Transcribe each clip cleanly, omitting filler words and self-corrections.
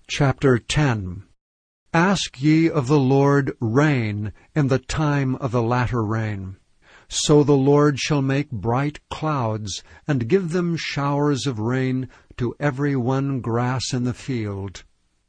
Chapter 10. Ask ye of the Lord rain in the time of the latter rain. So the Lord shall make bright clouds, and give them showers of rain to every one grass in the field.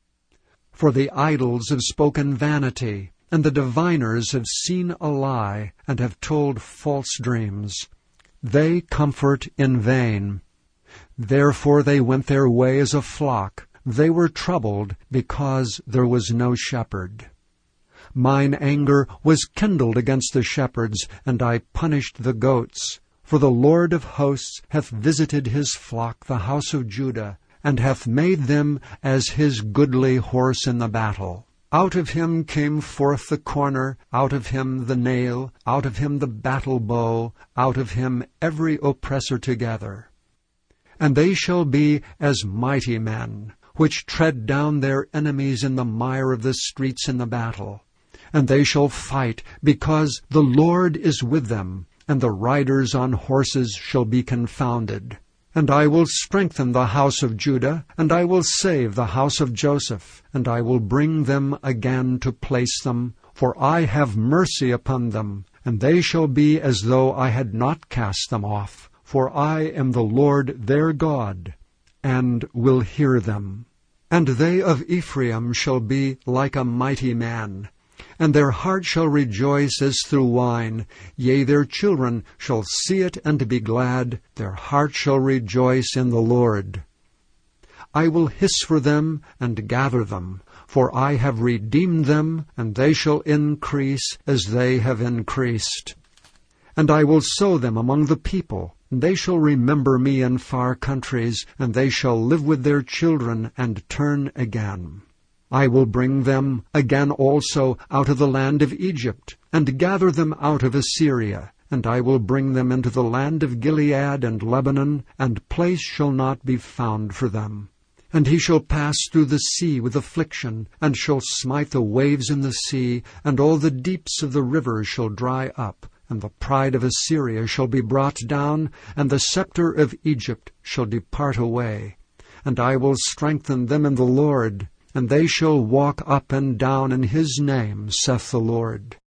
For the idols have spoken vanity, and the diviners have seen a lie, and have told false dreams. They comfort in vain. Therefore they went their way as a flock. They were troubled because there was no shepherd. Mine anger was kindled against the shepherds, and I punished the goats. For the Lord of hosts hath visited his flock, the house of Judah, and hath made them as his goodly horse in the battle. Out of him came forth the corner, out of him the nail, out of him the battle bow, out of him every oppressor together. And they shall be as mighty men, which tread down their enemies in the mire of the streets in the battle. And they shall fight, because the Lord is with them, and the riders on horses shall be confounded. And I will strengthen the house of Judah, and I will save the house of Joseph, and I will bring them again to place them, for I have mercy upon them, and they shall be as though I had not cast them off, for I am the Lord their God, and will hear them. And they of Ephraim shall be like a mighty man, and their heart shall rejoice as through wine. Yea, their children shall see it and be glad. Their heart shall rejoice in the Lord. I will hiss for them and gather them, for I have redeemed them, and they shall increase as they have increased. And I will sow them among the people. They shall remember me in far countries, and they shall live with their children and turn again. I will bring them again also out of the land of Egypt, and gather them out of Assyria. And I will bring them into the land of Gilead and Lebanon, and place shall not be found for them. And he shall pass through the sea with affliction, and shall smite the waves in the sea, and all the deeps of the rivers shall dry up. And the pride of Assyria shall be brought down, and the scepter of Egypt shall depart away. And I will strengthen them in the Lord, and they shall walk up and down in his name, saith the Lord.